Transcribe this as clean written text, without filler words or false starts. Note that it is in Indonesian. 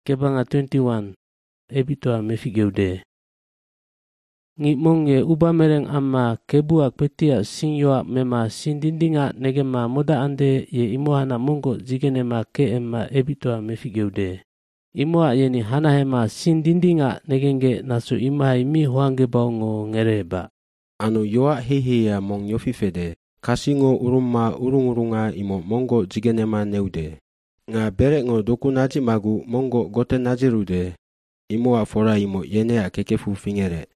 kebanga 21 ebitoa mefigeude. Ngi monge ubamereng amma kebuak petia sinyoak mema sindindinga negema moda ande ye imohana mongo zigenema ke emma ebitoa mefigeude. Imoa yeni hanahema sindindinga negenge nasu imai mi huange baungo ngereba. Anu yoa heheya mong yofifede, kasingo urumma urungurunga imo mongo zigenema neude. Nga berengo doku naji magu mongo gote najirude, imoa fora imo yenea kekefu fingere.